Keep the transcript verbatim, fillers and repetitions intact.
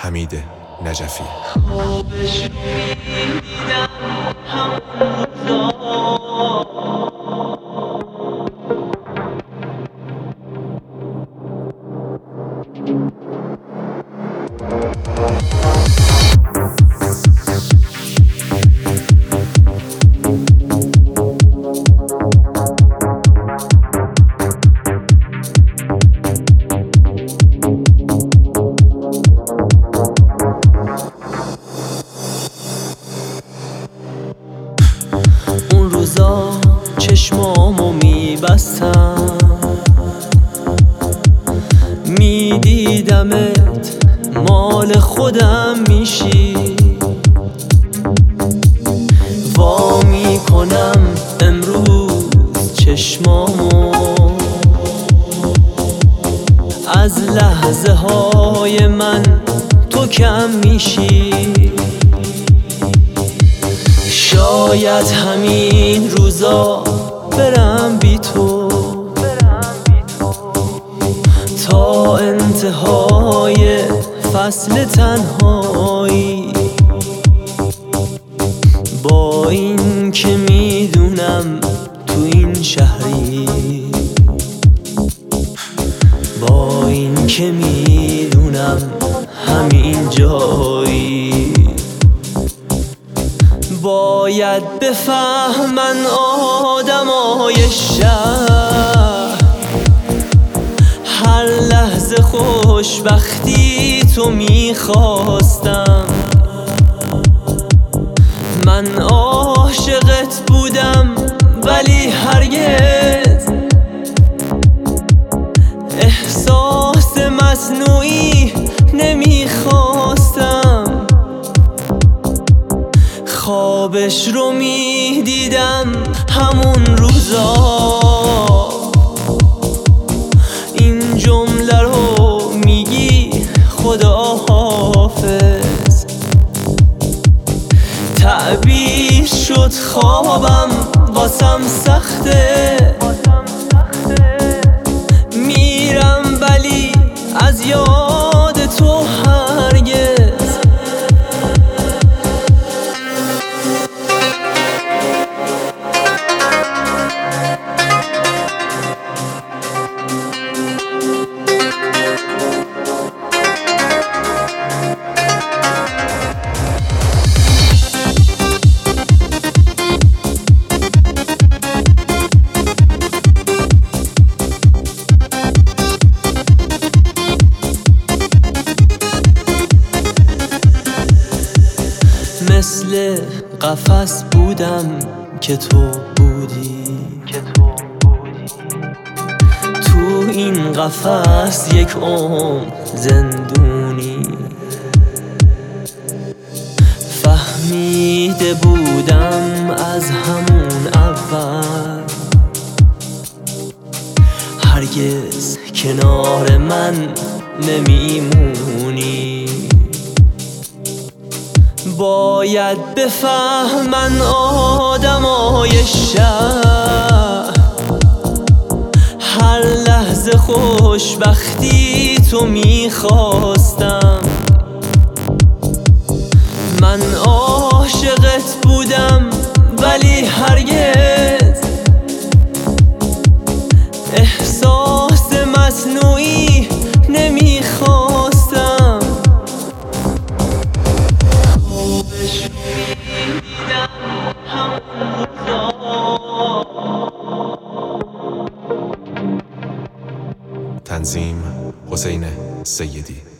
حمید نجفی. خوابش رو میدیدم همون روزا، اون روزا چشمامو میبستم میدیدمت مال خودم میشی، وا میکنم امروز چشمامو از لحظه های من تو کم میشی. شاید همین روزا برم بی تو تا انتهای فصل تنهایی، با این که میدونم تو این شهری، با این که میدونم همین جایی. باید بفهمن آدمای شهر هر لحظه خوشبختی تو میخواستم. من عاشقت بودم ولی هرگز احساس مصنوعی نمیخواستم. خوابش رو میدیدم همون روزا، این جمله رو میگی خدا حافظ. تعبیر شد خوابم واسم سخته، میرم ولی از یاد تو هرگز. مثل قفس بودم که تو بودی، تو این قفس یک عمر زندونی. فهمیده بودم از همون اول هرگز کنار من نمیمونی. باید بفهمن آدمای شهر هر لحظه خوشبختی تو میخواستم. من عاشقت بودم ولی هرگز احساس مصنوعی نمیخواستم. تنظیم حسین سیدی.